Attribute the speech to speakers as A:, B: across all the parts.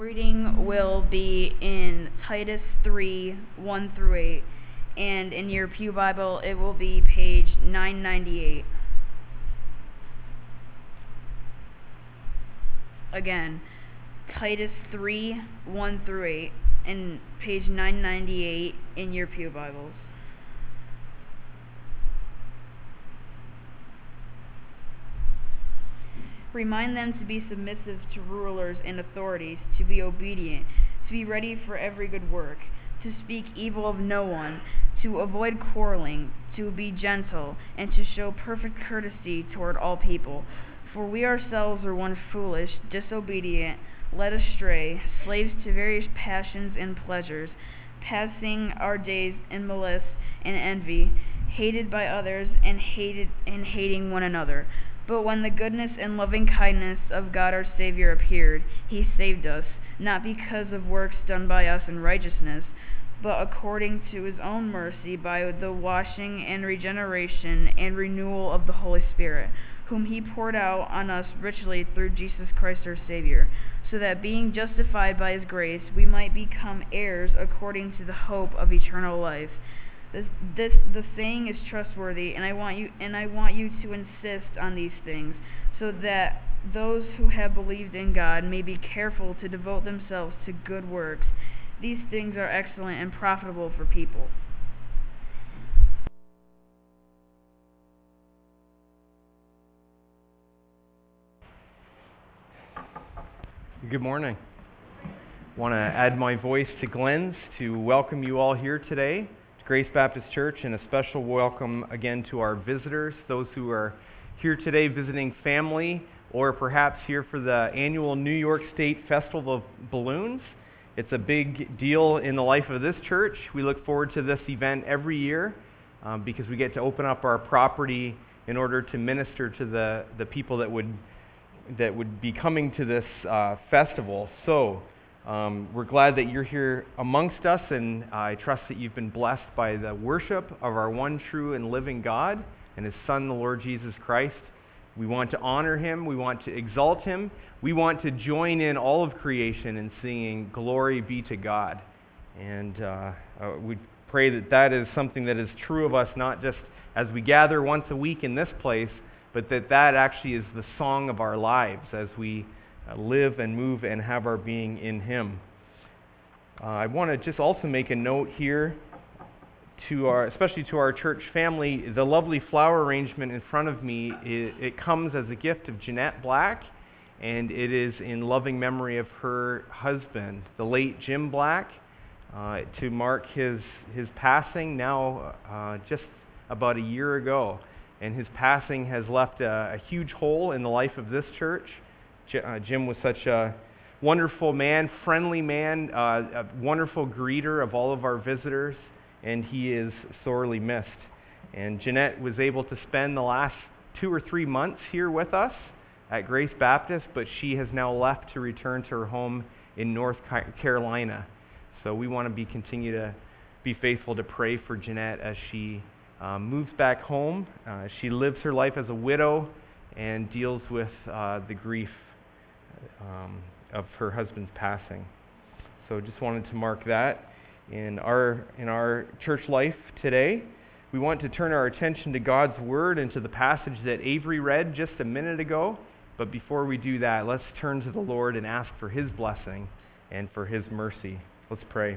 A: Reading will be in Titus 3 1 through 8, and in your Pew Bible, it will be page 998. Again, Titus 3 1 through 8, and page 998 in your Pew Bibles. Remind them to be submissive to rulers and authorities, to be obedient, to be ready for every good work, to speak evil of no one, to avoid quarreling, to be gentle, and to show perfect courtesy toward all people. For we ourselves were once foolish, disobedient, led astray, slaves to various passions and pleasures, passing our days in malice and envy, hated by others and hating one another. But when the goodness and loving kindness of God our Savior appeared, he saved us, not because of works done by us in righteousness, but according to his own mercy by the washing and regeneration and renewal of the Holy Spirit, whom he poured out on us richly through Jesus Christ our Savior, so that being justified by his grace, we might become heirs according to the hope of eternal life. The saying is trustworthy, and I want you to insist on these things, so that those who have believed in God may be careful to devote themselves to good works. These things are excellent and profitable for people.
B: Good morning. I want to add my voice to Glenn's to welcome you all here today to Grace Baptist Church, and a special welcome again to our visitors, those who are here today visiting family or perhaps here for the annual New York State Festival of Balloons. It's a big deal in the life of this church. We look forward to this event every year because we get to open up our property in order to minister to the people that would be coming to this festival. So we're glad that you're here amongst us, and I trust that you've been blessed by the worship of our one true and living God and his Son, the Lord Jesus Christ. We want to honor him. We want to exalt him. We want to join in all of creation in singing glory be to God. And we pray that that is something that is true of us, not just as we gather once a week in this place, but that actually is the song of our lives as we live and move and have our being in him. I want to just also make a note here, especially to our church family. The lovely flower arrangement in front of me, it comes as a gift of Jeanette Black, and it is in loving memory of her husband, the late Jim Black, to mark his passing now just about a year ago. And his passing has left a huge hole in the life of this church. Jim was such a wonderful man, friendly man, a wonderful greeter of all of our visitors, and he is sorely missed. And Jeanette was able to spend the last 2 or 3 months here with us at Grace Baptist, but she has now left to return to her home in North Carolina. So we want to continue to be faithful to pray for Jeanette as she moves back home. She lives her life as a widow and deals with the grief of her husband's passing. So just wanted to mark that in our church life today. We want to turn our attention to God's Word and to the passage that Avery read just a minute ago. But before we do that, let's turn to the Lord and ask for his blessing and for his mercy. Let's pray.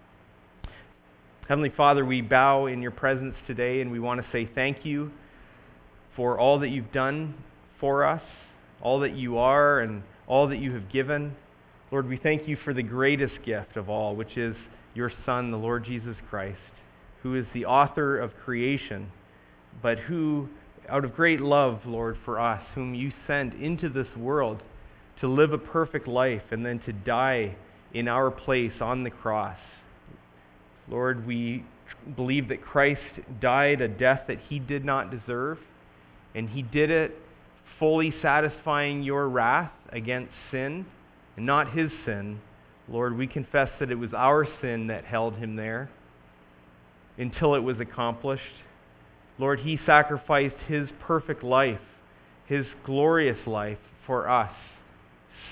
B: Heavenly Father, we bow in your presence today, and we want to say thank you for all that you've done for us, all that you are, and all that you have given. Lord, we thank you for the greatest gift of all, which is your Son, the Lord Jesus Christ, who is the author of creation, but who, out of great love, Lord, for us, whom you sent into this world to live a perfect life and then to die in our place on the cross. Lord, we believe that Christ died a death that he did not deserve, and he did it fully satisfying your wrath against sin, and not his sin. Lord, we confess that it was our sin that held him there until it was accomplished. Lord, he sacrificed his perfect life, his glorious life for us,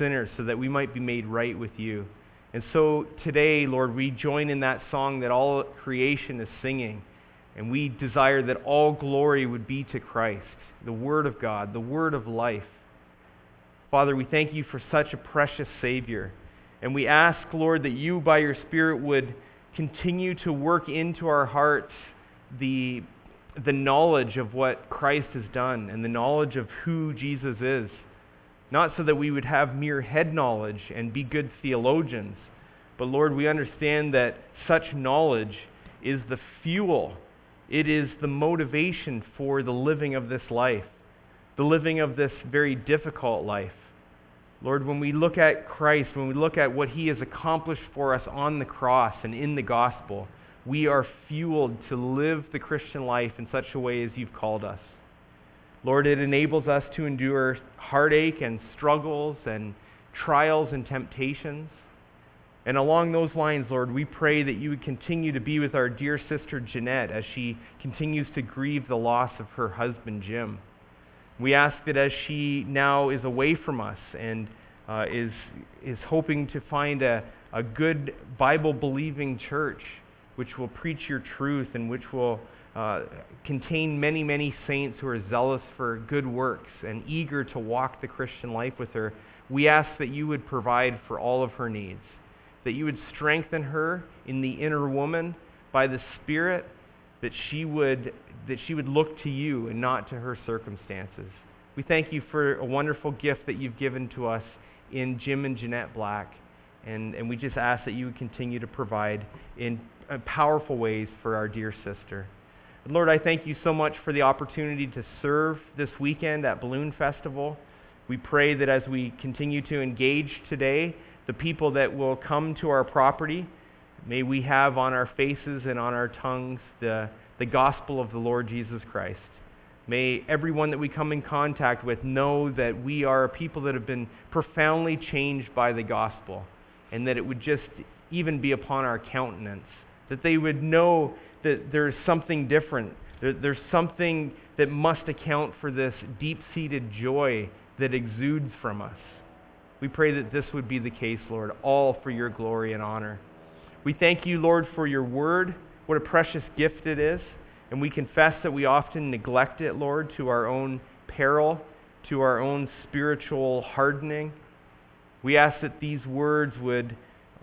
B: sinners so that we might be made right with you. And so today, Lord, we join in that song that all creation is singing, and we desire that all glory would be to Christ, the Word of God, the Word of life. Father, we thank you for such a precious Savior, and we ask, Lord, that you, by your Spirit, would continue to work into our hearts the knowledge of what Christ has done and the knowledge of who Jesus is. Not so that we would have mere head knowledge and be good theologians, but Lord, we understand that such knowledge is the fuel. It is the motivation for the living of this life, the living of this very difficult life. Lord, when we look at Christ, when we look at what he has accomplished for us on the cross and in the gospel, we are fueled to live the Christian life in such a way as you've called us. Lord, it enables us to endure heartache and struggles and trials and temptations. And along those lines, Lord, we pray that you would continue to be with our dear sister Jeanette as she continues to grieve the loss of her husband, Jim. We ask that as she now is away from us and is hoping to find a good Bible-believing church which will preach your truth and which will contain many, many saints who are zealous for good works and eager to walk the Christian life with her, we ask that you would provide for all of her needs, that you would strengthen her in the inner woman by the Spirit, that she would look to you and not to her circumstances. We thank you for a wonderful gift that you've given to us in Jim and Jeanette Black, and we just ask that you would continue to provide in powerful ways for our dear sister. And Lord, I thank you so much for the opportunity to serve this weekend at Balloon Festival. We pray that as we continue to engage today, the people that will come to our property, may we have on our faces and on our tongues the gospel of the Lord Jesus Christ. May everyone that we come in contact with know that we are a people that have been profoundly changed by the gospel, and that it would just even be upon our countenance, that they would know that there's something different. There's something that must account for this deep-seated joy that exudes from us. We pray that this would be the case, Lord, all for your glory and honor. We thank you, Lord, for your word. What a precious gift it is. And we confess that we often neglect it, Lord, to our own peril, to our own spiritual hardening. We ask that these words would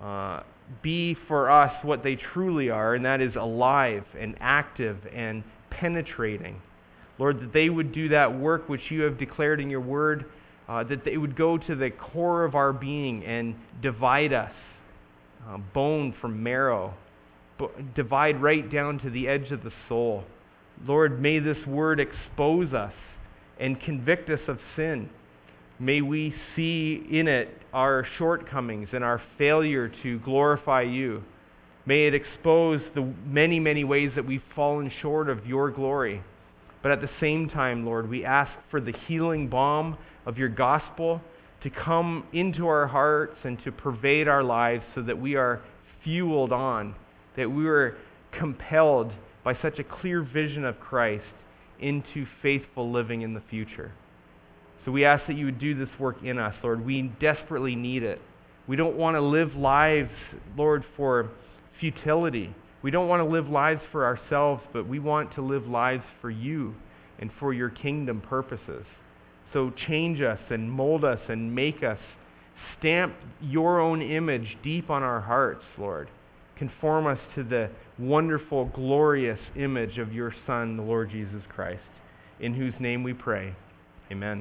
B: be for us what they truly are, and that is alive and active and penetrating. Lord, that they would do that work which you have declared in your word, that they would go to the core of our being and divide us, bone from marrow, divide right down to the edge of the soul. Lord, may this word expose us and convict us of sin. May we see in it our shortcomings and our failure to glorify you. May it expose the many, many ways that we've fallen short of your glory. But at the same time, Lord, we ask for the healing balm of your gospel to come into our hearts and to pervade our lives so that we are fueled on, that we are compelled by such a clear vision of Christ into faithful living in the future. So we ask that you would do this work in us, Lord. We desperately need it. We don't want to live lives, Lord, for futility. We don't want to live lives for ourselves, but we want to live lives for you and for your kingdom purposes. So change us and mold us and make us. Stamp your own image deep on our hearts, Lord. Conform us to the wonderful, glorious image of your Son, the Lord Jesus Christ, in whose name we pray. Amen.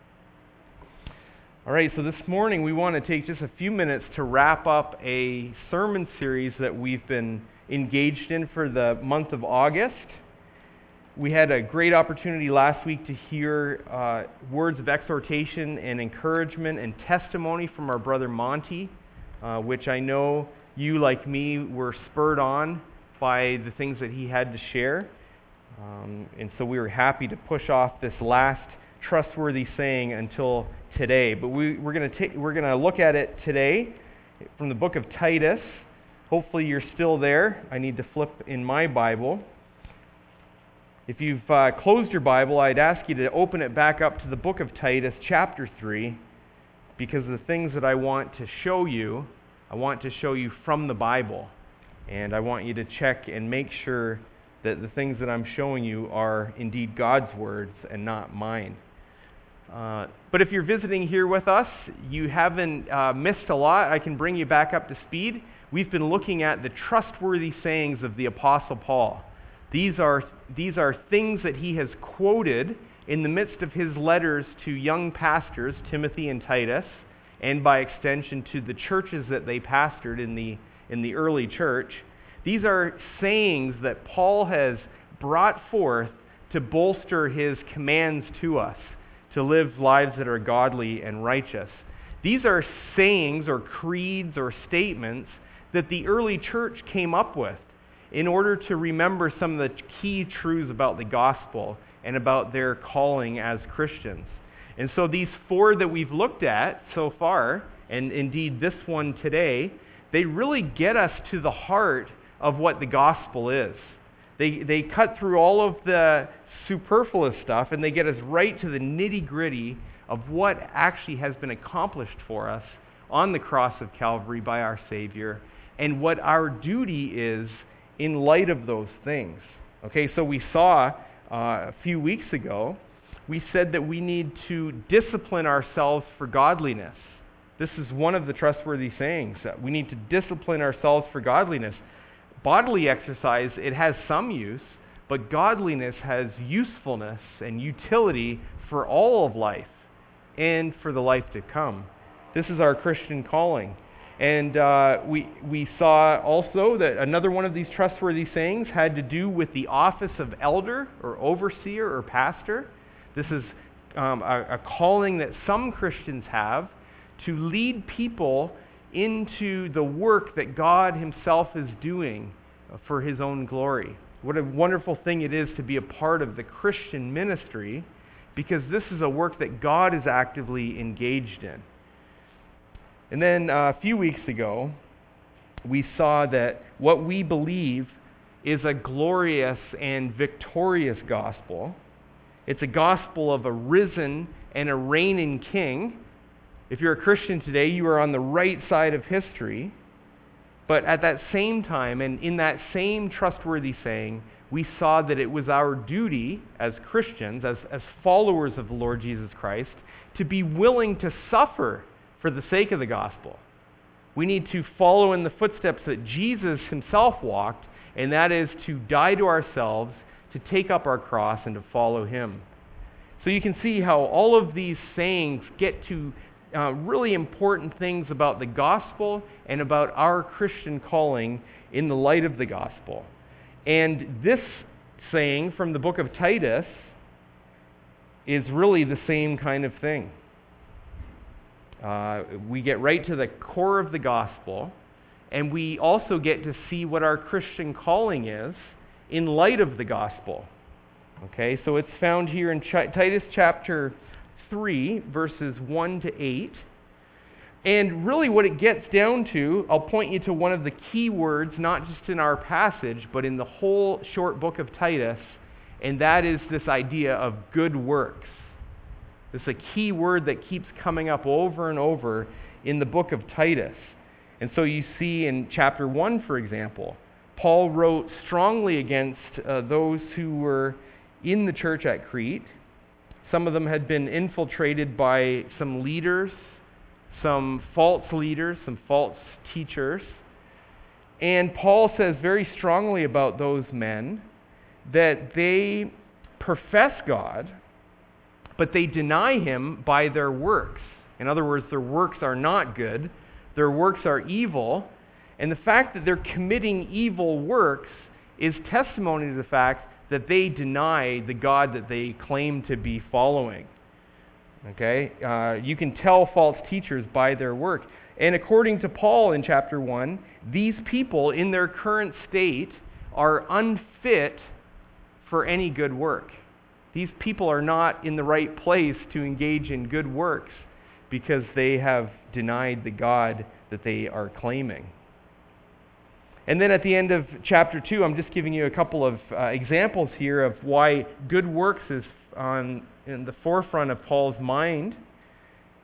B: All right, so this morning we want to take just a few minutes to wrap up a sermon series that we've been engaged in for the month of August. We had a great opportunity last week to hear words of exhortation and encouragement and testimony from our brother Monty, which I know you, like me, were spurred on by the things that he had to share. And so we were happy to push off this last trustworthy saying until today. But we're going to look at it today from the book of Titus. Hopefully you're still there. I need to flip in my Bible. If you've closed your Bible, I'd ask you to open it back up to the book of Titus, chapter 3. because the things that I want to show you from the Bible. And I want you to check and make sure that the things that I'm showing you are indeed God's words and not mine. But if you're visiting here with us, you haven't missed a lot. I can bring you back up to speed. We've been looking at the trustworthy sayings of the Apostle Paul. These are things that he has quoted in the midst of his letters to young pastors, Timothy and Titus, and by extension to the churches that they pastored in the early church. These are sayings that Paul has brought forth to bolster his commands to us to live lives that are godly and righteous. These are sayings or creeds or statements that the early church came up with in order to remember some of the key truths about the gospel and about their calling as Christians. And so these four that we've looked at so far, and indeed this one today, they really get us to the heart of what the gospel is. They cut through all of the superfluous stuff and they get us right to the nitty-gritty of what actually has been accomplished for us on the cross of Calvary by our Savior and what our duty is in light of those things. Okay, so we saw a few weeks ago, we said that we need to discipline ourselves for godliness. This is one of the trustworthy sayings, that we need to discipline ourselves for godliness. Bodily exercise, it has some use, but godliness has usefulness and utility for all of life and for the life to come. This is our Christian calling. And we saw also that another one of these trustworthy sayings had to do with the office of elder or overseer or pastor. This is a calling that some Christians have to lead people into the work that God himself is doing for his own glory. What a wonderful thing it is to be a part of the Christian ministry, because this is a work that God is actively engaged in. And then a few weeks ago, we saw that what we believe is a glorious and victorious gospel. It's a gospel of a risen and a reigning king. If you're a Christian today, you are on the right side of history. But at that same time, and in that same trustworthy saying, we saw that it was our duty as Christians, as followers of the Lord Jesus Christ, to be willing to suffer for the sake of the gospel. We need to follow in the footsteps that Jesus himself walked, and that is to die to ourselves, to take up our cross, and to follow him. So you can see how all of these sayings get to really important things about the gospel and about our Christian calling in the light of the gospel. And this saying from the book of Titus is really the same kind of thing. We get right to the core of the gospel, and we also get to see what our Christian calling is in light of the gospel. Okay, so it's found here in Titus chapter 3, verses 1 to 8. And really what it gets down to, I'll point you to one of the key words, not just in our passage, but in the whole short book of Titus, and that is this idea of good works. This is a key word that keeps coming up over and over in the book of Titus. And so you see in chapter 1, for example, Paul wrote strongly against those who were in the church at Crete. Some of them had been infiltrated by some leaders, some false leaders, some false teachers. And Paul says very strongly about those men that they profess God, but they deny him by their works. In other words, their works are not good. Their works are evil. And the fact that they're committing evil works is testimony to the fact that they deny the God that they claim to be following. Okay? You can tell false teachers by their work. And according to Paul in chapter 1, these people in their current state are unfit for any good work. These people are not in the right place to engage in good works because they have denied the God that they are claiming. And then at the end of chapter 2, I'm just giving you a couple of examples here of why good works is in the forefront of Paul's mind.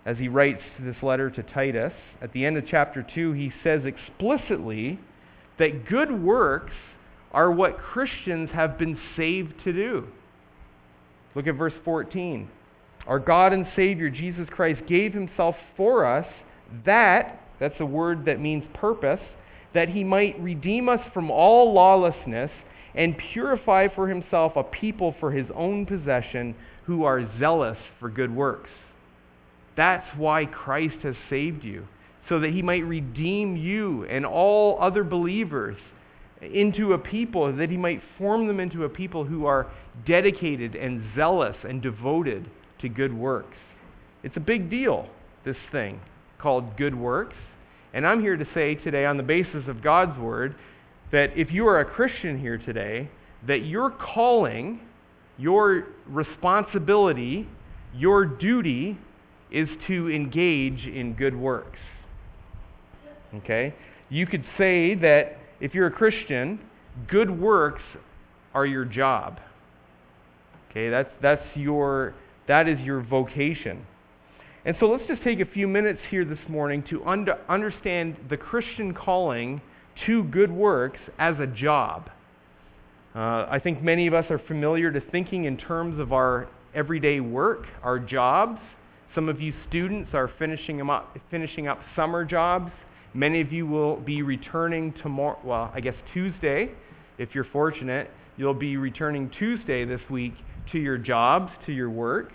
B: as he writes this letter to Titus, at the end of chapter 2, he says explicitly that good works are what Christians have been saved to do. Look at verse 14. Our God and Savior, Jesus Christ, gave himself for us that's a word that means purpose, that he might redeem us from all lawlessness and purify for himself a people for his own possession who are zealous for good works. That's why Christ has saved you, so that he might redeem you and all other believers into a people, that he might form them into a people who are dedicated and zealous and devoted to good works. It's a big deal, this thing called good works. And I'm here to say today, on the basis of God's word, that if you are a Christian here today, that your calling, your responsibility, your duty is to engage in good works. Okay? You could say that if you're a Christian, good works are your job. Okay, that is your vocation. And so let's just take a few minutes here this morning to understand the Christian calling to good works as a job. I think many of us are familiar to thinking in terms of our everyday work, our jobs. Some of you students are finishing up summer jobs. Many of you will be returning Tuesday. If you're fortunate, you'll be returning Tuesday this week to your jobs, to your work.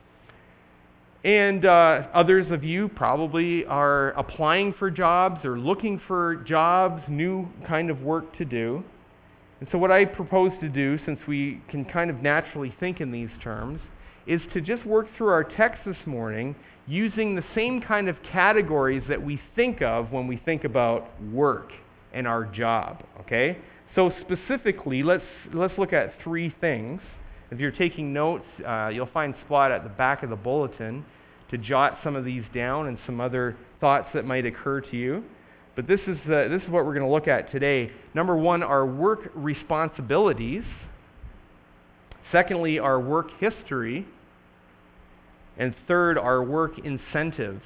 B: And others of you probably are applying for jobs or looking for jobs, new kind of work to do. And so what I propose to do, since we can kind of naturally think in these terms, is to just work through our text this morning using the same kind of categories that we think of when we think about work and our job. Okay? So specifically, let's look at three things. If you're taking notes, you'll find a spot at the back of the bulletin to jot some of these down and some other thoughts that might occur to you. But this is what we're going to look at today. Number one, our work responsibilities. Secondly, our work history. And third, our work incentives.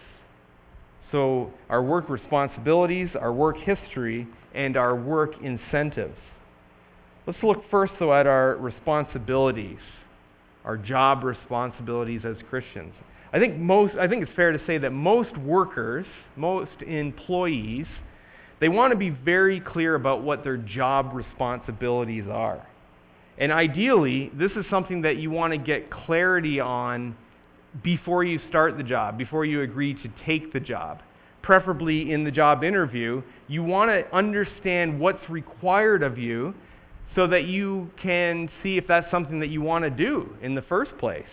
B: So our work responsibilities, our work history, and our work incentives. Let's look first, though, at our responsibilities, our job responsibilities as Christians. I think it's fair to say that most workers, most employees, they want to be very clear about what their job responsibilities are. And ideally, this is something that you want to get clarity on before you start the job, before you agree to take the job. Preferably in the job interview, you want to understand what's required of you so that you can see if that's something that you want to do in the first place.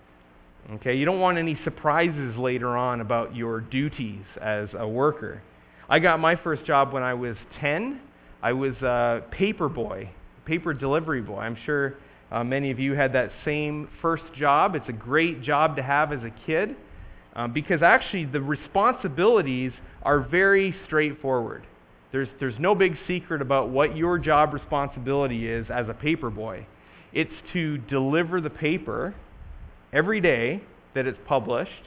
B: Okay, you don't want any surprises later on about your duties as a worker. I got my first job when I was 10. I was a paper delivery boy. I'm sure many of you had that same first job. It's a great job to have as a kid because actually the responsibilities are very straightforward. There's no big secret about what your job responsibility is as a paper boy. It's to deliver the paper every day that it's published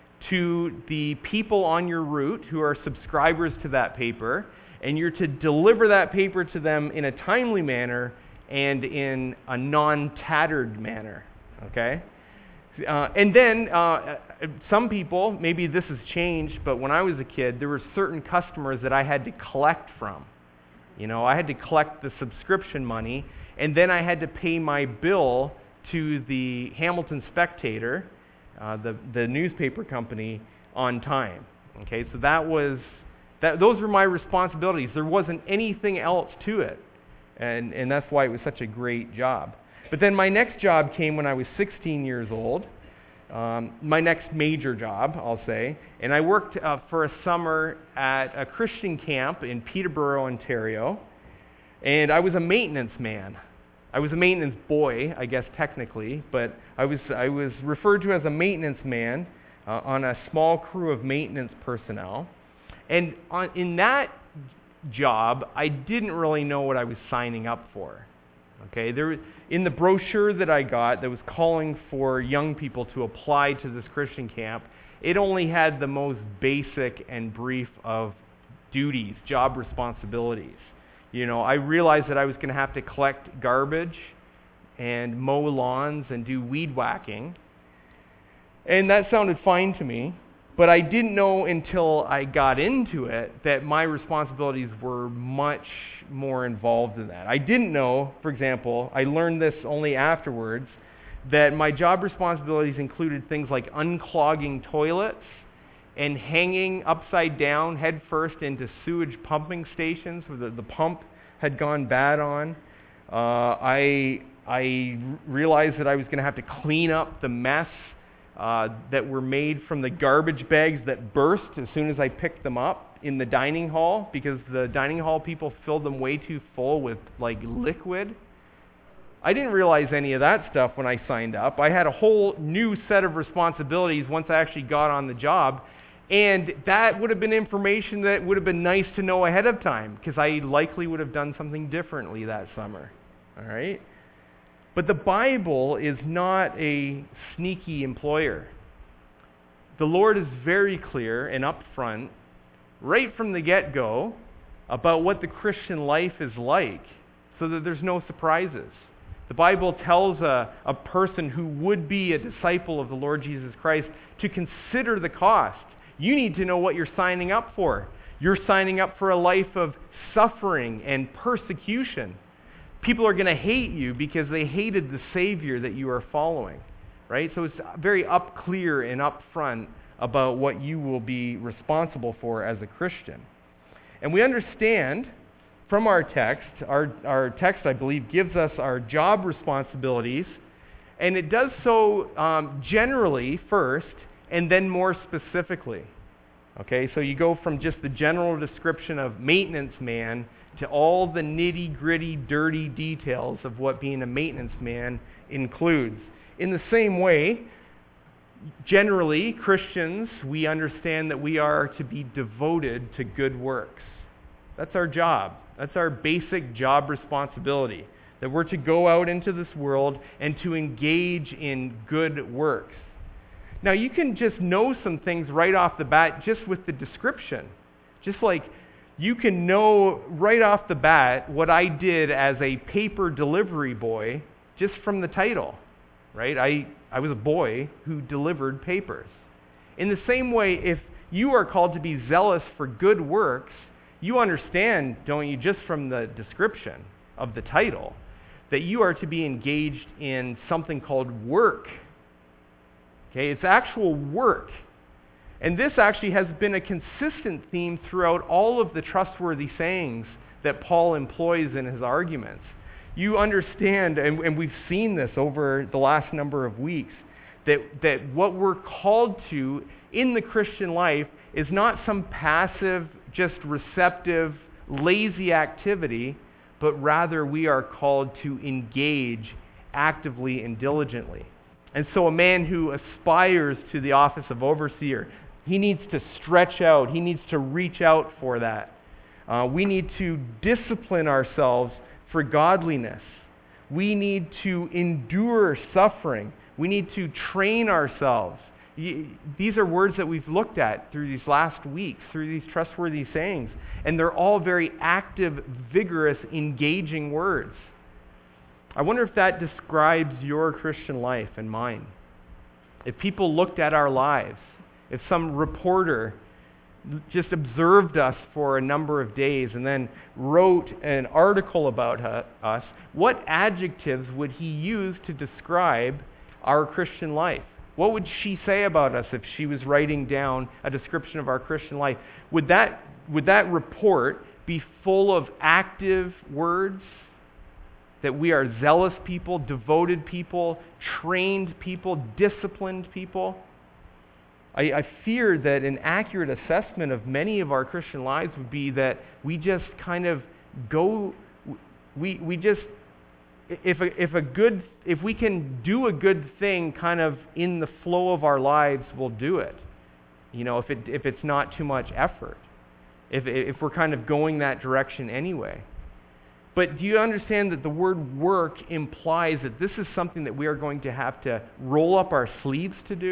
B: to the people on your route who are subscribers to that paper, and you're to deliver that paper to them in a timely manner and in a non-tattered manner, okay? And then some people, maybe this has changed, but when I was a kid, there were certain customers that I had to collect from. You know, I had to collect the subscription money, and then I had to pay my bill to the Hamilton Spectator, the newspaper company, on time. Okay, so those were my responsibilities. There wasn't anything else to it, and that's why it was such a great job. But then my next job came when I was 16 years old. My next major job, I'll say, and I worked for a summer at a Christian camp in Peterborough, Ontario, and I was a maintenance man. I was a maintenance boy, I guess technically, but I was referred to as a maintenance man on a small crew of maintenance personnel. And in that job, I didn't really know what I was signing up for. Okay, in the brochure that I got that was calling for young people to apply to this Christian camp, it only had the most basic and brief of duties, job responsibilities. I realized that I was going to have to collect garbage and mow lawns and do weed whacking. And that sounded fine to me, but I didn't know until I got into it that my responsibilities were much more involved than that. I didn't know, for example, I learned this only afterwards, that my job responsibilities included things like unclogging toilets and hanging upside down head first into sewage pumping stations where the pump had gone bad on. I realized that I was going to have to clean up the mess that were made from the garbage bags that burst as soon as I picked them up in the dining hall, because the dining hall people filled them way too full with liquid. I didn't realize any of that stuff when I signed up. I had a whole new set of responsibilities once I actually got on the job, and that would have been information that would have been nice to know ahead of time, because I likely would have done something differently that summer. All right? But the Bible is not a sneaky employer. The Lord is very clear and upfront, right from the get-go, about what the Christian life is like, so that there's no surprises. The Bible tells a person who would be a disciple of the Lord Jesus Christ to consider the cost. You need to know what you're signing up for. You're signing up for a life of suffering and persecution. People are going to hate you because they hated the Savior that you are following, right? So it's very clear and upfront about what you will be responsible for as a Christian. And we understand from our text, our text, I believe, gives us our job responsibilities, and it does so generally first, and then more specifically. Okay, so you go from just the general description of maintenance man to all the nitty-gritty, dirty details of what being a maintenance man includes. In the same way, generally, Christians, we understand that we are to be devoted to good works. That's our job. That's our basic job responsibility, that we're to go out into this world and to engage in good works. Now, you can just know some things right off the bat just with the description. Just like you can know right off the bat what I did as a paper delivery boy just from the title, right? I was a boy who delivered papers. In the same way, if you are called to be zealous for good works, you understand, don't you, just from the description of the title, that you are to be engaged in something called work. Okay, it's actual work. And this actually has been a consistent theme throughout all of the trustworthy sayings that Paul employs in his arguments. You understand, and we've seen this over the last number of weeks, that what we're called to in the Christian life is not some passive, just receptive, lazy activity, but rather we are called to engage actively and diligently. And so a man who aspires to the office of overseer, he needs to stretch out. He needs to reach out for that. We need to discipline ourselves for godliness. We need to endure suffering. We need to train ourselves. These are words that we've looked at through these last weeks, through these trustworthy sayings. And they're all very active, vigorous, engaging words. I wonder if that describes your Christian life and mine. If people looked at our lives, if some reporter just observed us for a number of days and then wrote an article about us, what adjectives would he use to describe our Christian life? What would she say about us if she was writing down a description of our Christian life? Would that report be full of active words? That we are zealous people, devoted people, trained people, disciplined people? I fear that an accurate assessment of many of our Christian lives would be that we just kind of go, we just, if we can do a good thing kind of in the flow of our lives, we'll do it. You know, if it's not too much effort. If we're kind of going that direction anyway. But do you understand that the word work implies that this is something that we are going to have to roll up our sleeves to do?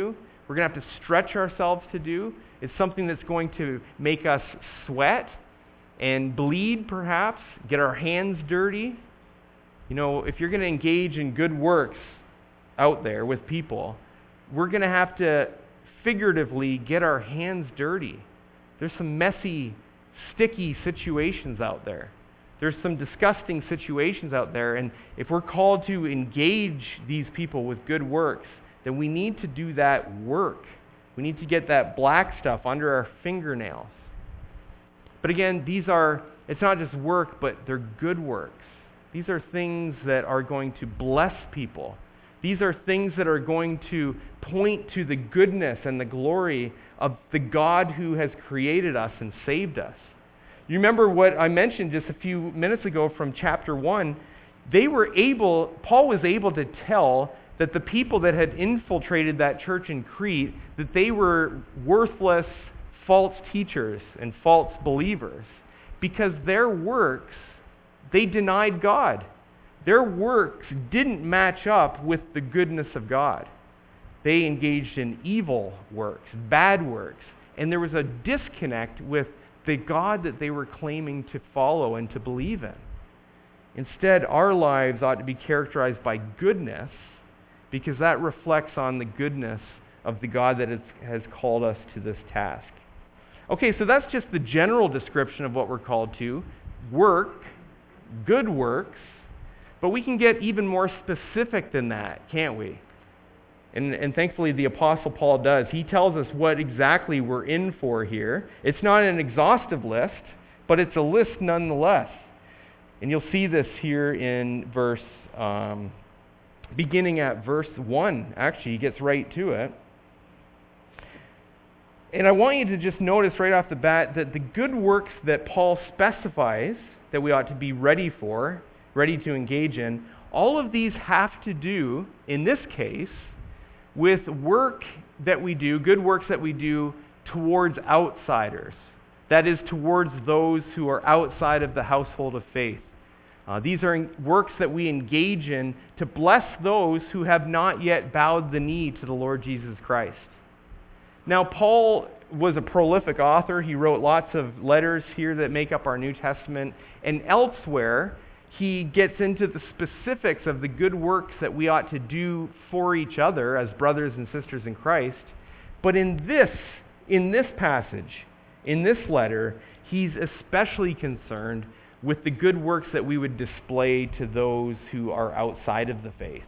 B: We're going to have to stretch ourselves to do. It's something that's going to make us sweat and bleed, perhaps, get our hands dirty. You know, if you're going to engage in good works out there with people, we're going to have to figuratively get our hands dirty. There's some messy, sticky situations out there. There's some disgusting situations out there, and if we're called to engage these people with good works, then we need to do that work. We need to get that black stuff under our fingernails. But again, it's not just work, but they're good works. These are things that are going to bless people. These are things that are going to point to the goodness and the glory of the God who has created us and saved us. You remember what I mentioned just a few minutes ago from chapter 1? Paul was able to tell that the people that had infiltrated that church in Crete, that they were worthless false teachers and false believers because their works, they denied God. Their works didn't match up with the goodness of God. They engaged in evil works, bad works, and there was a disconnect with the God that they were claiming to follow and to believe in. Instead, our lives ought to be characterized by goodness because that reflects on the goodness of the God that has called us to this task. Okay, so that's just the general description of what we're called to. Work, good works, but we can get even more specific than that, can't we? And thankfully the Apostle Paul does. He tells us what exactly we're in for here. It's not an exhaustive list, but it's a list nonetheless. And you'll see this here in beginning at verse 1. Actually, he gets right to it. And I want you to just notice right off the bat that the good works that Paul specifies that we ought to be ready to engage in, all of these have to do, in this case, with work that we do, good works that we do towards outsiders. That is, towards those who are outside of the household of faith. These are works that we engage in to bless those who have not yet bowed the knee to the Lord Jesus Christ. Now, Paul was a prolific author. He wrote lots of letters here that make up our New Testament. And elsewhere, he gets into the specifics of the good works that we ought to do for each other as brothers and sisters in Christ. But in this passage, in this letter, he's especially concerned with the good works that we would display to those who are outside of the faith.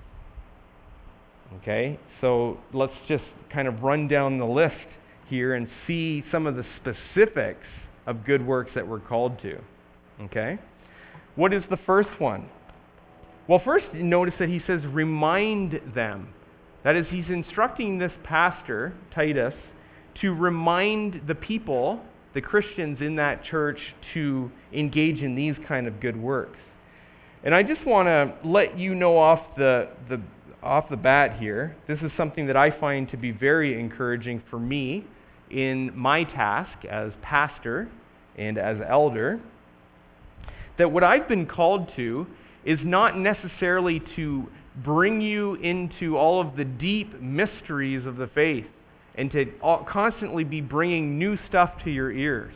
B: Okay? So let's just kind of run down the list here and see some of the specifics of good works that we're called to. Okay? What is the first one? Well, first notice that he says, remind them. That is, he's instructing this pastor, Titus, to remind the people, the Christians in that church, to engage in these kind of good works. And I just want to let you know off the bat here, this is something that I find to be very encouraging for me in my task as pastor and as elder, that what I've been called to is not necessarily to bring you into all of the deep mysteries of the faith and to constantly be bringing new stuff to your ears.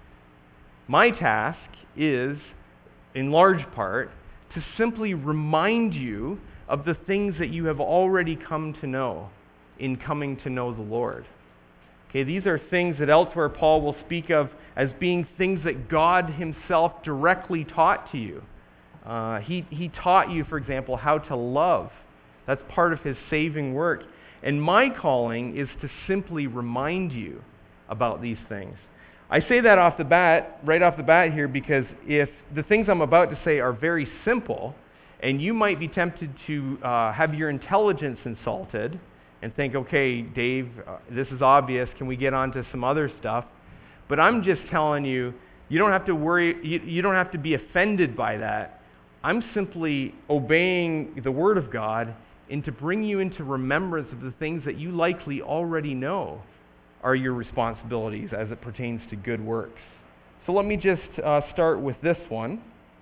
B: My task is, in large part, to simply remind you of the things that you have already come to know in coming to know the Lord. Okay, these are things that elsewhere Paul will speak of as being things that God himself directly taught to you. He taught you, for example, how to love. That's part of his saving work. And my calling is to simply remind you about these things. I say that right off the bat here, because if the things I'm about to say are very simple, and you might be tempted to have your intelligence insulted and think, okay, Dave, this is obvious. Can we get on to some other stuff? But I'm just telling you, you don't have to worry. You don't have to be offended by that. I'm simply obeying the Word of God and to bring you into remembrance of the things that you likely already know are your responsibilities as it pertains to good works. So let me just start with this one.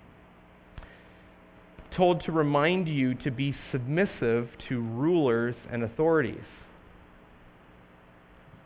B: Told to remind you to be submissive to rulers and authorities.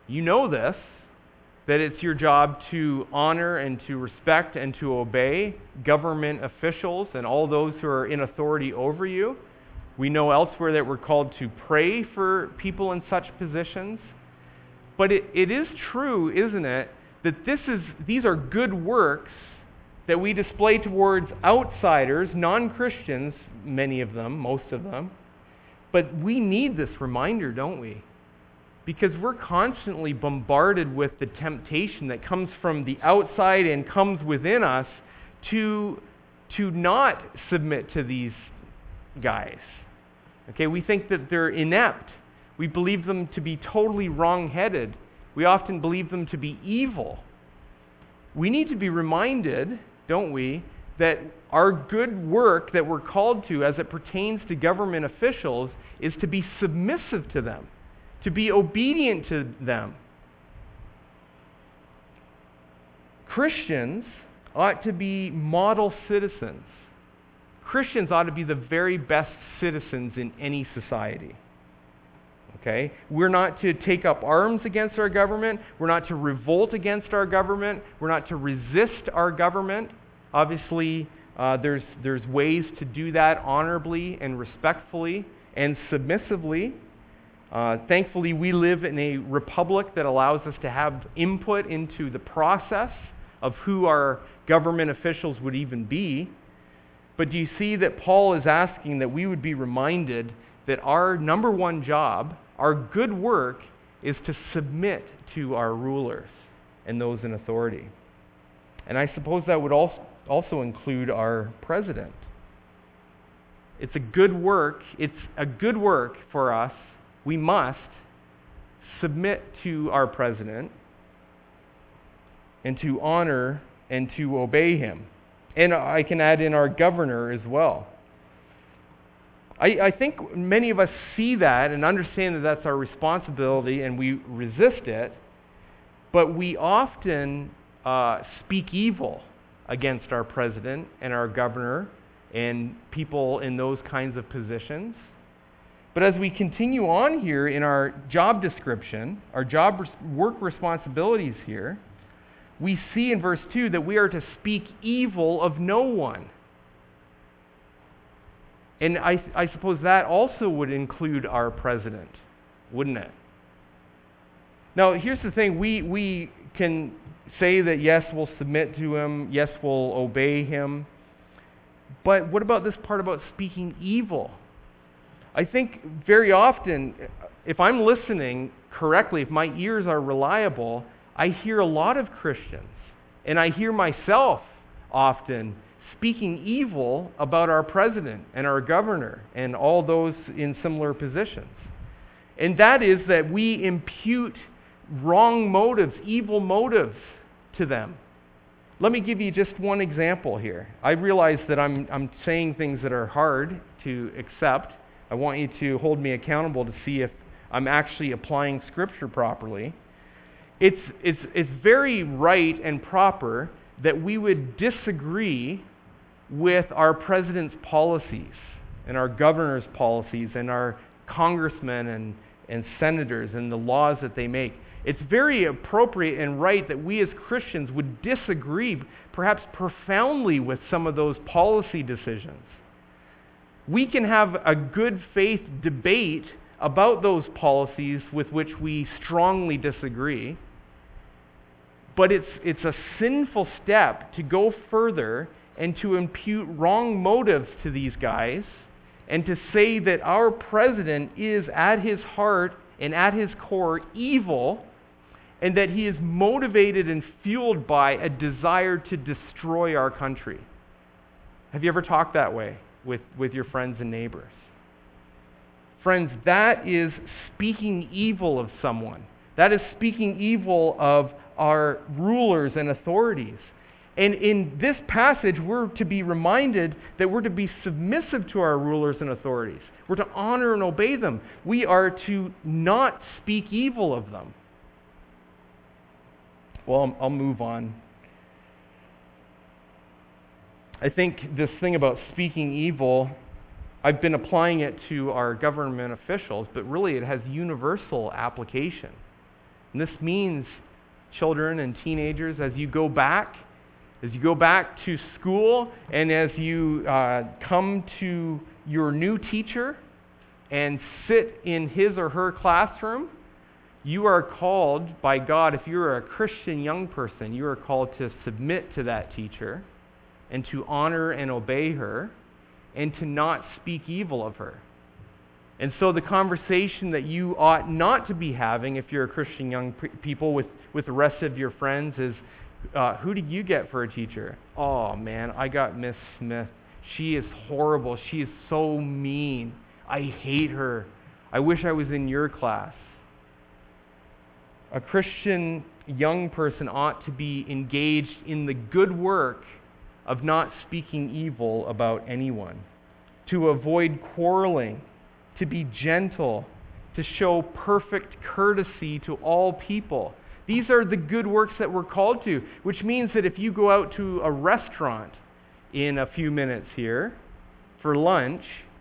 B: You know this, that it's your job to honor and to respect and to obey government officials and all those who are in authority over you. We know elsewhere that we're called to pray for people in such positions. But it is true, isn't it, that these are good works that we display towards outsiders, non-Christians, many of them, most of them. But we need this reminder, don't we? Because we're constantly bombarded with the temptation that comes from the outside and comes within us to not submit to these guys. Okay, we think that they're inept. We believe them to be totally wrong-headed. We often believe them to be evil. We need to be reminded, don't we, that our good work that we're called to as it pertains to government officials is to be submissive to them, to be obedient to them. Christians ought to be model citizens. Christians ought to be the very best citizens in any society. Okay? We're not to take up arms against our government. We're not to revolt against our government. We're not to resist our government. Obviously, there's ways to do that honorably and respectfully and submissively. Thankfully, we live in a republic that allows us to have input into the process of who our government officials would even be. But do you see that Paul is asking that we would be reminded that our number one job, our good work, is to submit to our rulers and those in authority. And I suppose that would also include our president. It's a good work for us. We must submit to our president and to honor and to obey him. And I can add in our governor as well. I think many of us see that and understand that that's our responsibility and we resist it, but we often speak evil against our president and our governor and people in those kinds of positions. But as we continue on here in our job description, our work responsibilities here, we see in verse 2 that we are to speak evil of no one. And I suppose that also would include our president, wouldn't it? Now, here's the thing. We can say that, yes, we'll submit to him, yes, we'll obey him. But what about this part about speaking evil? I think very often, if I'm listening correctly, if my ears are reliable, I hear a lot of Christians, and I hear myself often speaking evil about our president and our governor and all those in similar positions. And that is that we impute wrong motives, evil motives to them. Let me give you just one example here. I realize that I'm saying things that are hard to accept. I want you to hold me accountable to see if I'm actually applying Scripture properly. It's very right and proper that we would disagree with our president's policies and our governor's policies and our congressmen and senators and the laws that they make. It's very appropriate and right that we as Christians would disagree, perhaps profoundly, with some of those policy decisions. We can have a good faith debate about those policies with which we strongly disagree, but it's a sinful step to go further and to impute wrong motives to these guys and to say that our president is at his heart and at his core evil, and that he is motivated and fueled by a desire to destroy our country. Have you ever talked that way with your friends and neighbors? Friends, that is speaking evil of someone. That is speaking evil of our rulers and authorities. And in this passage, we're to be reminded that we're to be submissive to our rulers and authorities. We're to honor and obey them. We are to not speak evil of them. Well, I'll move on. I think this thing about speaking evil, I've been applying it to our government officials, but really it has universal application. And this means, children and teenagers, as you go back to school and as you come to your new teacher and sit in his or her classroom, you are called by God, if you're a Christian young person, you are called to submit to that teacher and to honor and obey her and to not speak evil of her. And so the conversation that you ought not to be having if you're a Christian young people with the rest of your friends is, who did you get for a teacher? Oh man, I got Miss Smith. She is horrible. She is so mean. I hate her. I wish I was in your class. A Christian young person ought to be engaged in the good work of not speaking evil about anyone, to avoid quarreling, to be gentle, to show perfect courtesy to all people. These are the good works that we're called to, which means that if you go out to a restaurant in a few minutes here for lunch,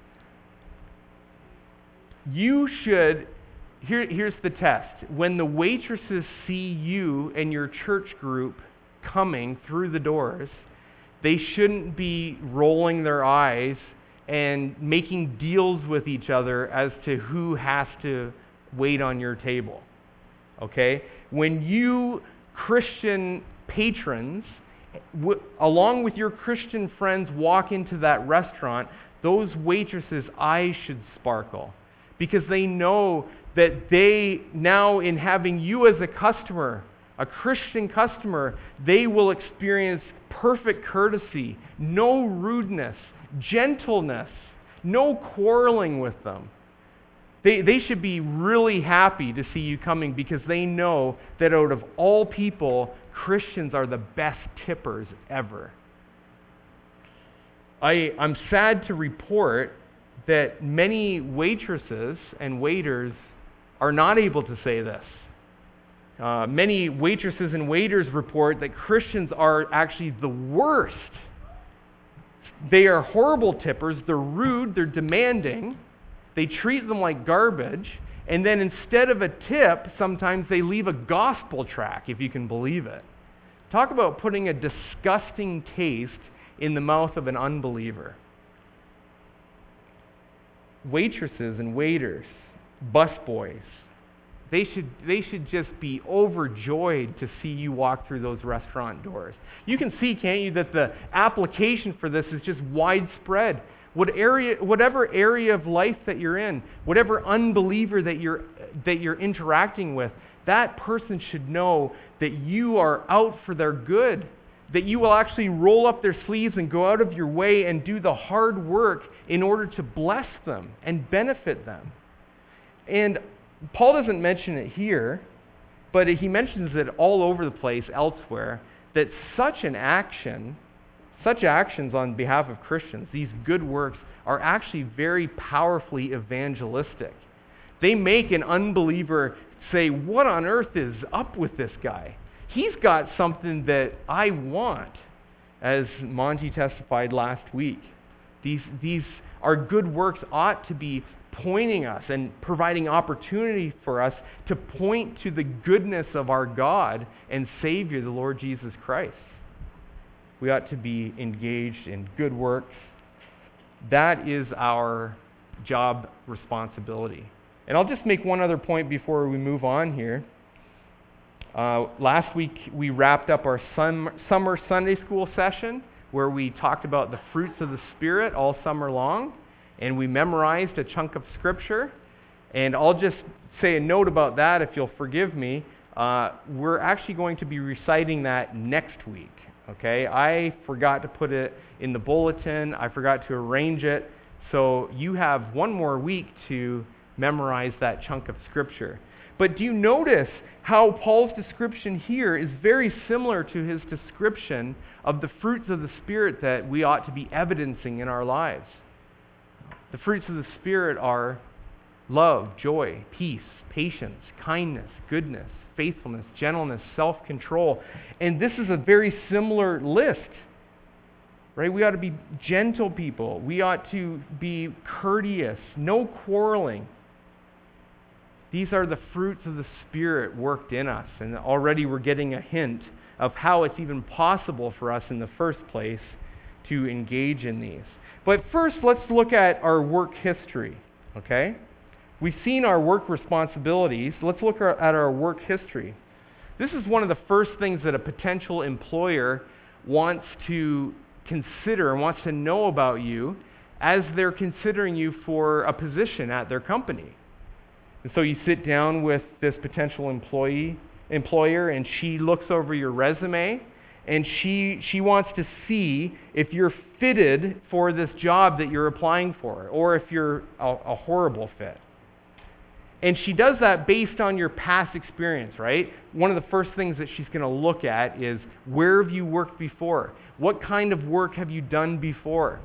B: you should, here's the test. When the waitresses see you and your church group coming through the doors, they shouldn't be rolling their eyes and making deals with each other as to who has to wait on your table. Okay? When you Christian patrons, along with your Christian friends, walk into that restaurant, those waitresses' eyes should sparkle because they know that they, now in having you as a customer, a Christian customer, they will experience perfect courtesy, no rudeness, gentleness, no quarreling with them. They should be really happy to see you coming because they know that out of all people, Christians are the best tippers ever. I'm sad to report that many waitresses and waiters are not able to say this. Many waitresses and waiters report that Christians are actually the worst. They are horrible tippers, they're rude, they're demanding, they treat them like garbage, and then instead of a tip, sometimes they leave a gospel track, if you can believe it. Talk about putting a disgusting taste in the mouth of an unbeliever. Waitresses and waiters, busboys, they should just be overjoyed to see you walk through those restaurant doors. You can see, can't you, that the application for this is just widespread. Whatever area of life that you're in, whatever unbeliever that you're interacting with, that person should know that you are out for their good, that you will actually roll up their sleeves and go out of your way and do the hard work in order to bless them and benefit them. And Paul doesn't mention it here, but he mentions it all over the place elsewhere, that such actions on behalf of Christians, these good works, are actually very powerfully evangelistic. They make an unbeliever say, what on earth is up with this guy? He's got something that I want, as Monty testified last week. These our good works ought to be pointing us and providing opportunity for us to point to the goodness of our God and Savior, the Lord Jesus Christ. We ought to be engaged in good works. That is our job responsibility. And I'll just make one other point before we move on here. Last week we wrapped up our summer Sunday school session where we talked about the fruits of the Spirit all summer long, and we memorized a chunk of Scripture. And I'll just say a note about that, if you'll forgive me. We're actually going to be reciting that next week. Okay, I forgot to put it in the bulletin. I forgot to arrange it. So you have one more week to memorize that chunk of Scripture. But do you notice how Paul's description here is very similar to his description of the fruits of the Spirit that we ought to be evidencing in our lives? The fruits of the Spirit are love, joy, peace, patience, kindness, goodness, faithfulness, gentleness, self-control. And this is a very similar list, right? We ought to be gentle people. We ought to be courteous, no quarreling. These are the fruits of the Spirit worked in us, and already we're getting a hint of how it's even possible for us in the first place to engage in these. But first, let's look at our work history, okay? We've seen our work responsibilities. Let's look at our work history. This is one of the first things that a potential employer wants to consider and wants to know about you as they're considering you for a position at their company. And so you sit down with this potential employer, and she looks over your resume, and she wants to see if you're fitted for this job that you're applying for, or if you're a horrible fit. And she does that based on your past experience, right? One of the first things that she's going to look at is, where have you worked before? What kind of work have you done before?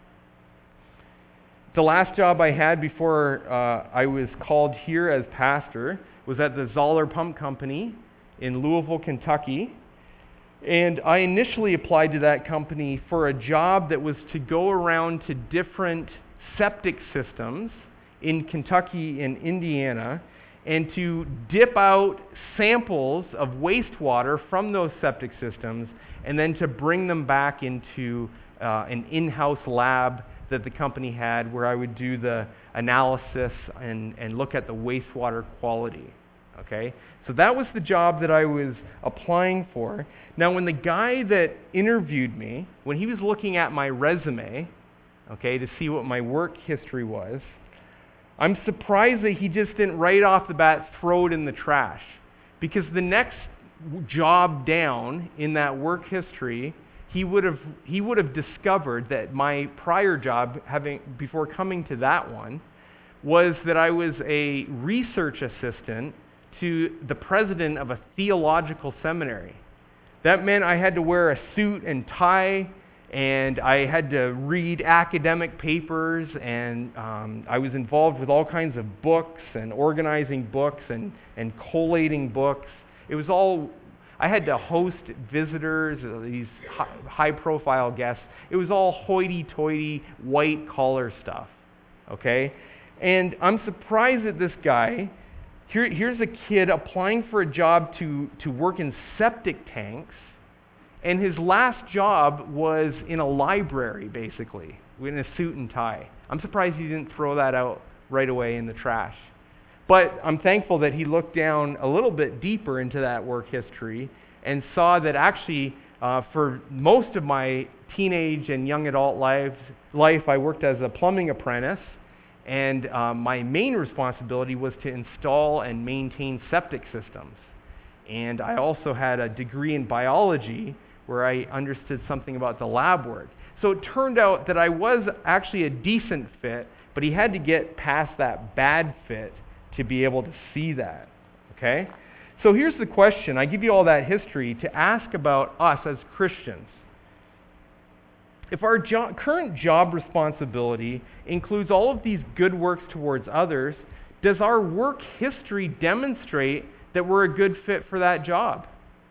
B: The last job I had before I was called here as pastor was at the Zoller Pump Company in Louisville, Kentucky. And I initially applied to that company for a job that was to go around to different septic systems in Kentucky and Indiana and to dip out samples of wastewater from those septic systems and then to bring them back into an in-house lab that the company had, where I would do the analysis and look at the wastewater quality. Okay? So that was the job that I was applying for. Now, when the guy that interviewed me, when he was looking at my resume, okay, to see what my work history was, I'm surprised that he just didn't right off the bat throw it in the trash. Because the next job down in that work history, he would have discovered that my prior job, before coming to that one, was that I was a research assistant to the president of a theological seminary. That meant I had to wear a suit and tie, and I had to read academic papers, and I was involved with all kinds of books and organizing books and collating books. It was all, I had to host visitors, these high-profile guests. It was all hoity-toity, white-collar stuff, okay? And I'm surprised that this guy, here's a kid applying for a job to work in septic tanks, and his last job was in a library, basically, in a suit and tie. I'm surprised he didn't throw that out right away in the trash. But I'm thankful that he looked down a little bit deeper into that work history and saw that actually for most of my teenage and young adult life, I worked as a plumbing apprentice, and my main responsibility was to install and maintain septic systems. And I also had a degree in biology where I understood something about the lab work. So it turned out that I was actually a decent fit, but he had to get past that bad fit to be able to see that, okay? So here's the question. I give you all that history to ask about us as Christians. If our current job responsibility includes all of these good works towards others, does our work history demonstrate that we're a good fit for that job?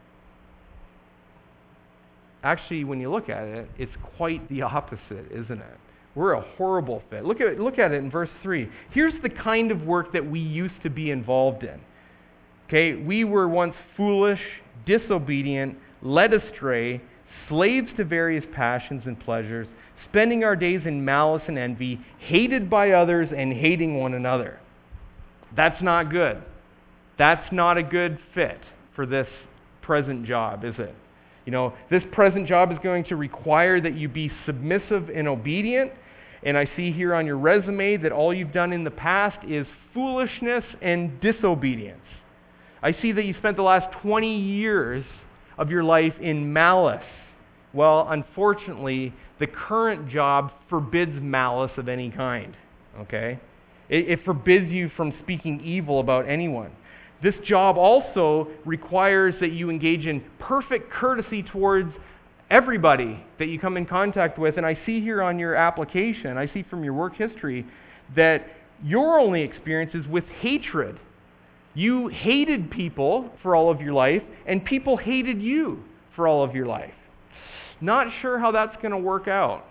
B: Actually, when you look at it, it's quite the opposite, isn't it? We're a horrible fit. Look at it in verse 3. Here's the kind of work that we used to be involved in. Okay, we were once foolish, disobedient, led astray, slaves to various passions and pleasures, spending our days in malice and envy, hated by others and hating one another. That's not good. That's not a good fit for this present job, is it? You know, this present job is going to require that you be submissive and obedient. And I see here on your resume that all you've done in the past is foolishness and disobedience. I see that you spent the last 20 years of your life in malice. Well, unfortunately, the current job forbids malice of any kind. Okay? It forbids you from speaking evil about anyone. This job also requires that you engage in perfect courtesy towards everybody that you come in contact with. And I see here on your application, I see from your work history, that your only experience is with hatred. You hated people for all of your life, and people hated you for all of your life. Not sure how that's going to work out.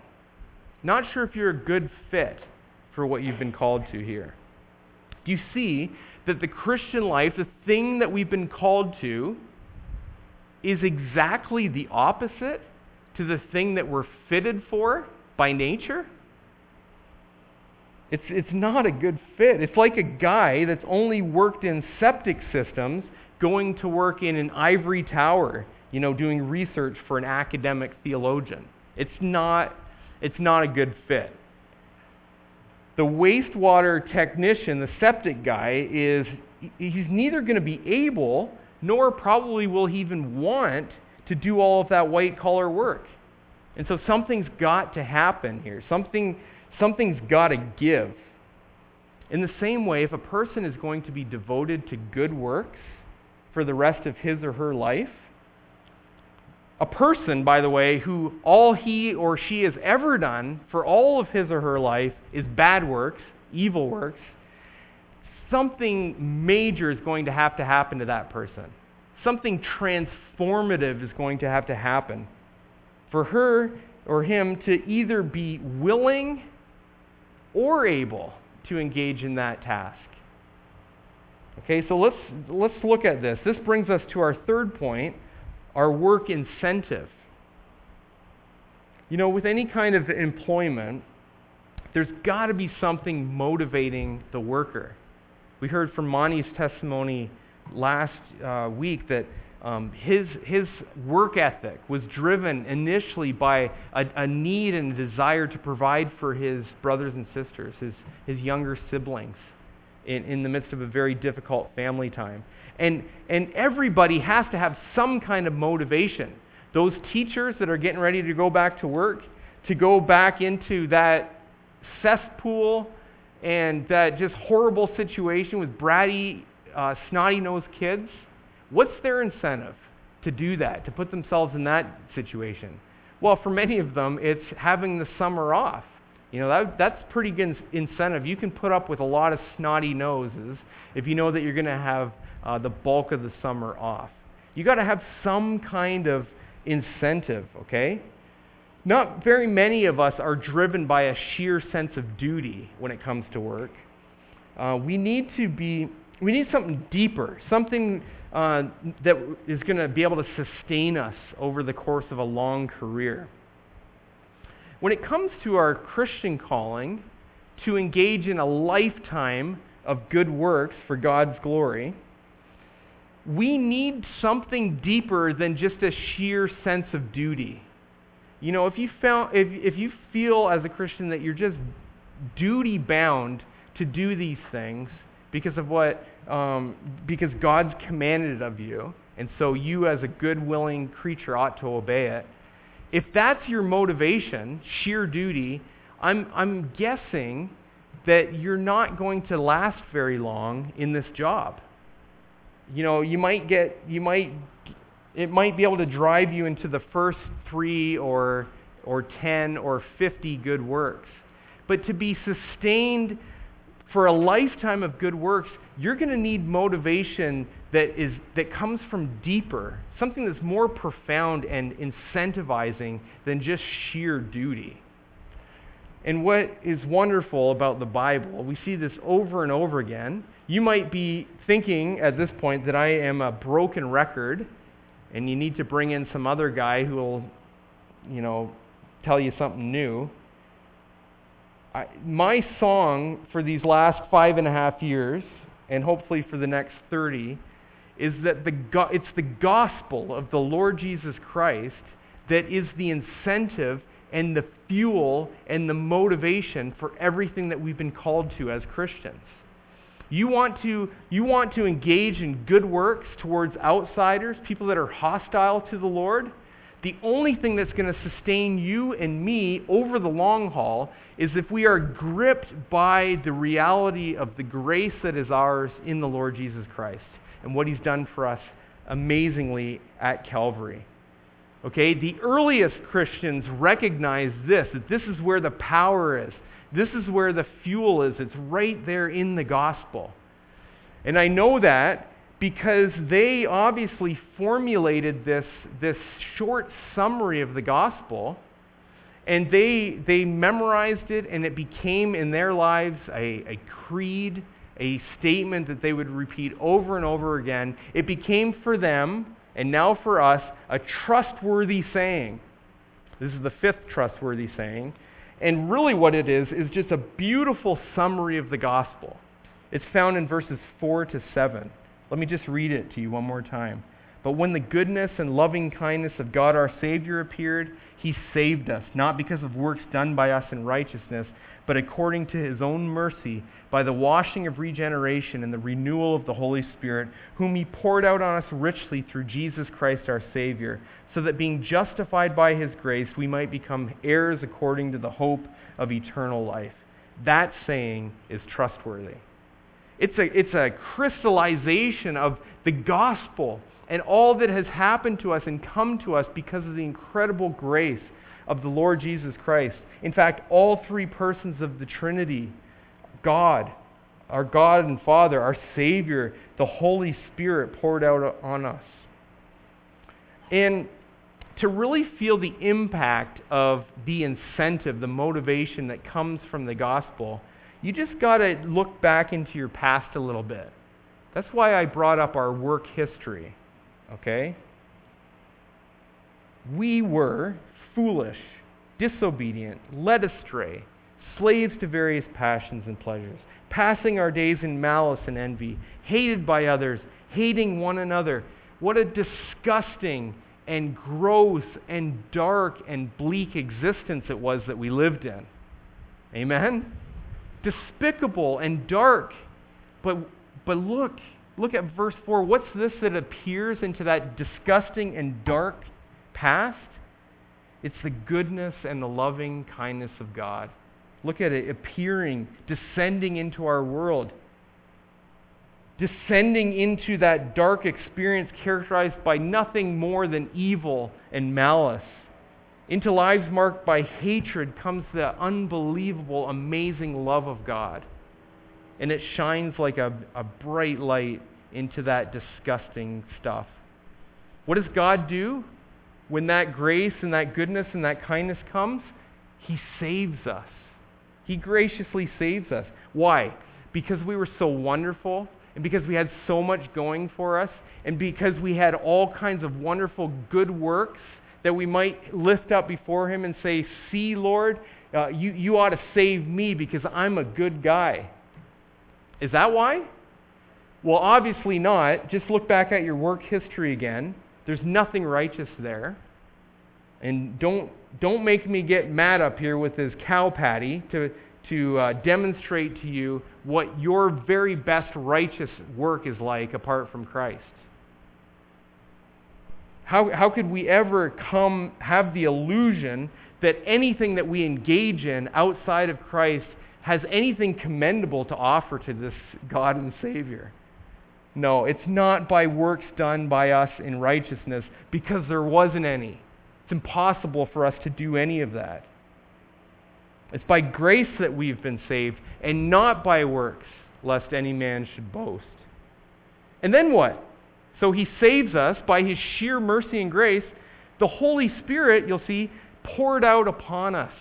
B: Not sure if you're a good fit for what you've been called to here. Do you see that the Christian life, the thing that we've been called to, is exactly the opposite to the thing that we're fitted for by nature? It's not a good fit. It's like a guy that's only worked in septic systems going to work in an ivory tower, doing research for an academic theologian. It's not a good fit. The wastewater technician, the septic guy, he's neither going to be able, nor probably will he even want to do all of that white-collar work. And so something's got to happen here. Something's got to give. In the same way, if a person is going to be devoted to good works for the rest of his or her life, a person, by the way, who all he or she has ever done for all of his or her life is bad works, evil works, something major is going to happen to that person. Something transformative is going to happen for her or him to either be willing or able to engage in that task. Okay, so let's look at this. This brings us to our third point, our work incentive. With any kind of employment, there's got to be something motivating the worker. We heard from Monty's testimony last week that his work ethic was driven initially by a need and a desire to provide for his brothers and sisters, his younger siblings, in the midst of a very difficult family time. And everybody has to have some kind of motivation. Those teachers that are getting ready to go back to work, to go back into that cesspool and that just horrible situation with bratty, snotty-nosed kids, what's their incentive to do that, to put themselves in that situation? Well, for many of them, it's having the summer off. That's pretty good incentive. You can put up with a lot of snotty noses if you know that you're going to have the bulk of the summer off. You got to have some kind of incentive, okay? Not very many of us are driven by a sheer sense of duty when it comes to work. We need something deeper, something that is going to be able to sustain us over the course of a long career. When it comes to our Christian calling to engage in a lifetime of good works for God's glory, we need something deeper than just a sheer sense of duty. If you feel as a Christian that you're just duty bound to do these things because God's commanded it of you, and so you as a good, willing creature ought to obey it. If that's your motivation, sheer duty, I'm guessing that you're not going to last very long in this job. It might be able to drive you into the first 3 or 10 or 50 good works. But to be sustained for a lifetime of good works, you're going to need motivation that comes from deeper, something that's more profound and incentivizing than just sheer duty. And what is wonderful about the Bible, we see this over and over again. You might be thinking at this point that I am a broken record, and you need to bring in some other guy who will, tell you something new. My song for these last 5.5 years, and hopefully for the next 30, is that it's the gospel of the Lord Jesus Christ that is the incentive and the fuel and the motivation for everything that we've been called to as Christians. You want to engage in good works towards outsiders, people that are hostile to the Lord. The only thing that's going to sustain you and me over the long haul is if we are gripped by the reality of the grace that is ours in the Lord Jesus Christ and what He's done for us amazingly at Calvary. Okay, the earliest Christians recognized that this is where the power is. This is where the fuel is. It's right there in the gospel. And I know that because they obviously formulated this short summary of the gospel, and they memorized it, and it became in their lives a creed, a statement that they would repeat over and over again. It became for them, and now for us, a trustworthy saying. This is the fifth trustworthy saying. And really what it is just a beautiful summary of the gospel. It's found in verses 4 to 7. Let me just read it to you one more time. But when the goodness and loving kindness of God our Savior appeared, He saved us, not because of works done by us in righteousness, but according to His own mercy, by the washing of regeneration and the renewal of the Holy Spirit, whom He poured out on us richly through Jesus Christ our Savior, so that being justified by His grace, we might become heirs according to the hope of eternal life. That saying is trustworthy. It's a crystallization of the gospel and all that has happened to us and come to us because of the incredible grace of the Lord Jesus Christ. In fact, all three persons of the Trinity, God, our God and Father, our Savior, the Holy Spirit poured out on us. And to really feel the impact of the incentive, the motivation that comes from the gospel, you just got to look back into your past a little bit. That's why I brought up our work history. Okay? We were foolish, disobedient, led astray, slaves to various passions and pleasures, passing our days in malice and envy, hated by others, hating one another. What a disgusting and gross and dark and bleak existence it was that we lived in. Amen? Despicable and dark. But look at verse 4. What's this that appears into that disgusting and dark past? It's the goodness and the loving kindness of God. Look at it appearing, descending into our world. Descending into that dark experience characterized by nothing more than evil and malice. Into lives marked by hatred comes the unbelievable, amazing love of God. And it shines like a bright light into that disgusting stuff. What does God do when that grace and that goodness and that kindness comes? He saves us. He graciously saves us. Why? Because we were so wonderful, and because we had so much going for us, and because we had all kinds of wonderful good works that we might lift up before Him and say, "See, Lord, you ought to save me because I'm a good guy." Is that why? Well, obviously not. Just look back at your work history again. There's nothing righteous there. And don't make me get mad up here with this cow patty to demonstrate to you what your very best righteous work is like apart from Christ. How could we ever have the illusion that anything that we engage in outside of Christ has anything commendable to offer to this God and Savior? No, it's not by works done by us in righteousness, because there wasn't any. It's impossible for us to do any of that. It's by grace that we've been saved, and not by works, lest any man should boast. And then what? So He saves us by His sheer mercy and grace. The Holy Spirit, you'll see, poured out upon us.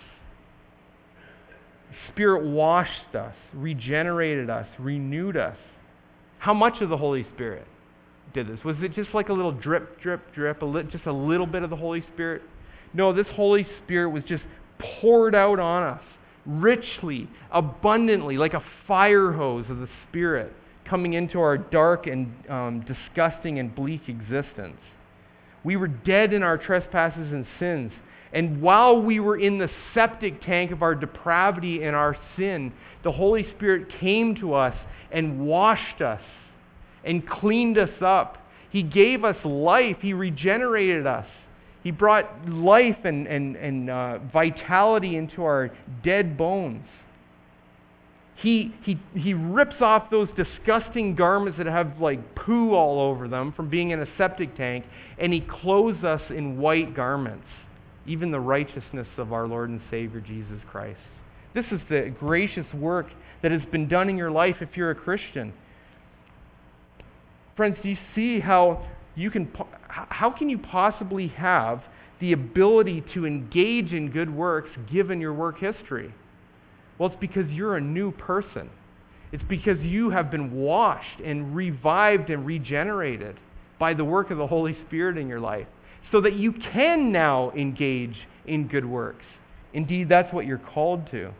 B: The Spirit washed us, regenerated us, renewed us. How much of the Holy Spirit did this? Was it just like a little drip, drip, drip, just a little bit of the Holy Spirit? No, this Holy Spirit was just poured out on us, richly, abundantly, like a fire hose of the Spirit coming into our dark and disgusting and bleak existence. We were dead in our trespasses and sins. And while we were in the septic tank of our depravity and our sin, the Holy Spirit came to us and washed us and cleaned us up. He gave us life. He regenerated us. He brought life and vitality into our dead bones. He rips off those disgusting garments that have like poo all over them from being in a septic tank, and He clothes us in white garments, even the righteousness of our Lord and Savior Jesus Christ. This is the gracious work that has been done in your life if you're a Christian. Friends, do you see how can you possibly have the ability to engage in good works given your work history? Well, it's because you're a new person. It's because you have been washed and revived and regenerated by the work of the Holy Spirit in your life, so that you can now engage in good works. Indeed, that's what you're called to.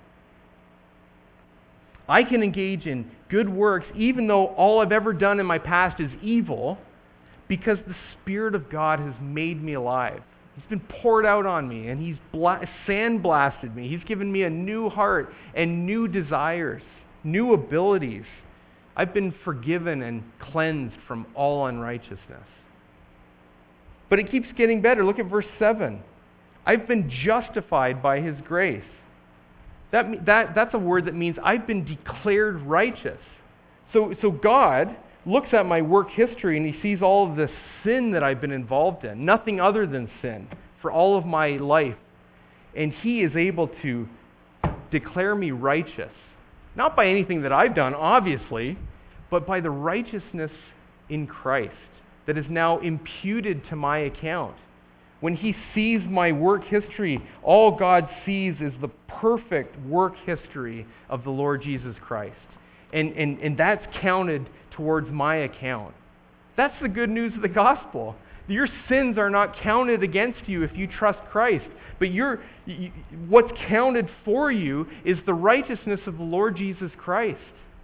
B: I can engage in good works even though all I've ever done in my past is evil, because the Spirit of God has made me alive. He's been poured out on me, and He's sandblasted me. He's given me a new heart and new desires, new abilities. I've been forgiven and cleansed from all unrighteousness. But it keeps getting better. Look at verse 7. I've been justified by His grace. That's a word that means I've been declared righteous. So God looks at my work history and He sees all of the sin that I've been involved in, nothing other than sin, for all of my life. And He is able to declare me righteous. Not by anything that I've done, obviously, but by the righteousness in Christ that is now imputed to my account. When He sees my work history, all God sees is the perfect work history of the Lord Jesus Christ. And that's counted towards my account. That's the good news of the gospel. Your sins are not counted against you if you trust Christ. But what's counted for you is the righteousness of the Lord Jesus Christ.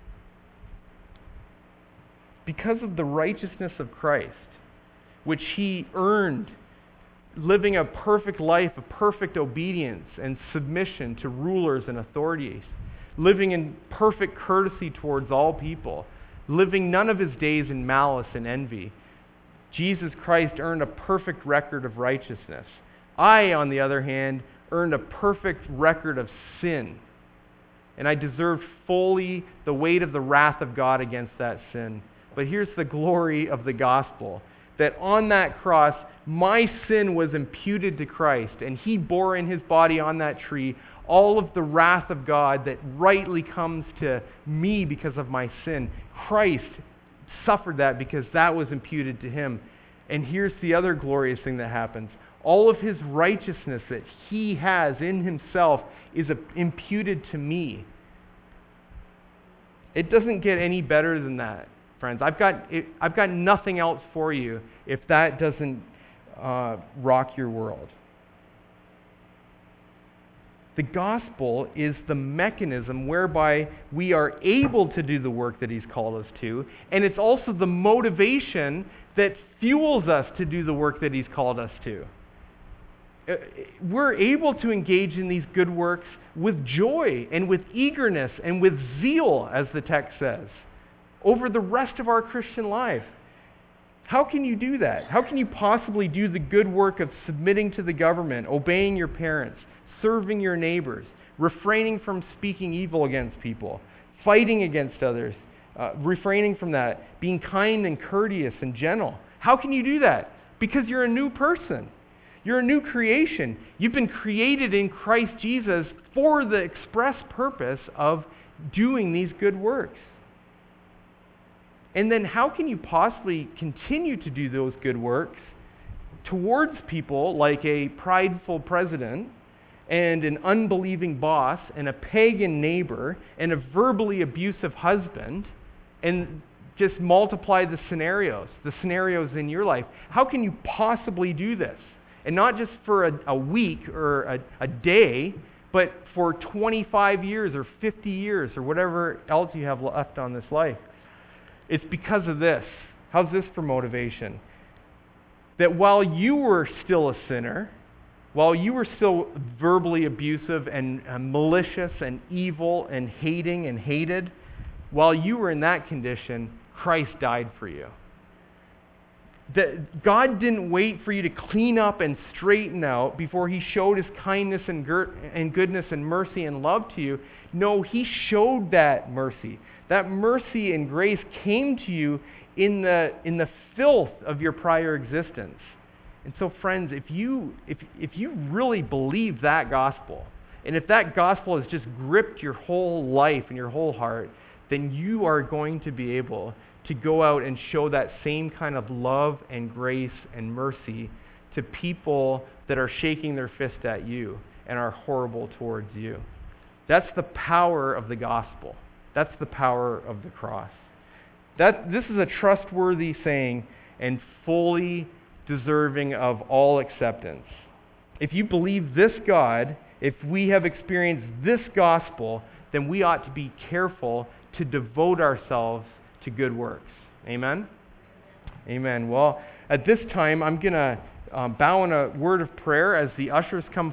B: Because of the righteousness of Christ, which He earned, living a perfect life of perfect obedience and submission to rulers and authorities, living in perfect courtesy towards all people, living none of His days in malice and envy, Jesus Christ earned a perfect record of righteousness. I, on the other hand, earned a perfect record of sin. And I deserved fully the weight of the wrath of God against that sin. But here's the glory of the gospel, that on that cross, my sin was imputed to Christ, and He bore in His body on that tree all of the wrath of God that rightly comes to me because of my sin. Christ suffered that because that was imputed to Him. And here's the other glorious thing that happens. All of His righteousness that He has in Himself is imputed to me. It doesn't get any better than that, friends. I've got nothing else for you if that doesn't rock your world. The gospel is the mechanism whereby we are able to do the work that He's called us to, and it's also the motivation that fuels us to do the work that He's called us to. We're able to engage in these good works with joy and with eagerness and with zeal, as the text says, over the rest of our Christian life. How can you do that? How can you possibly do the good work of submitting to the government, obeying your parents, serving your neighbors, refraining from speaking evil against people, fighting against others, refraining from that, being kind and courteous and gentle? How can you do that? Because you're a new person. You're a new creation. You've been created in Christ Jesus for the express purpose of doing these good works. And then how can you possibly continue to do those good works towards people like a prideful president and an unbelieving boss and a pagan neighbor and a verbally abusive husband, and just multiply the scenarios in your life? How can you possibly do this? And not just for a week or a day, but for 25 years or 50 years or whatever else you have left on this life. It's because of this. How's this for motivation? That while you were still a sinner, while you were still verbally abusive and malicious and evil and hating and hated, while you were in that condition, Christ died for you. That God didn't wait for you to clean up and straighten out before He showed His kindness and goodness and mercy and love to you. No, He showed that mercy. That mercy and grace came to you in the filth of your prior existence. And so, friends, if you really believe that gospel, and if that gospel has just gripped your whole life and your whole heart, then you are going to be able to go out and show that same kind of love and grace and mercy to people that are shaking their fist at you and are horrible towards you. That's the power of the gospel. That's the power of the cross. This is a trustworthy saying and fully deserving of all acceptance. If you believe this God, if we have experienced this gospel, then we ought to be careful to devote ourselves to good works. Amen? Amen. Well, at this time, I'm going to bow in a word of prayer as the ushers come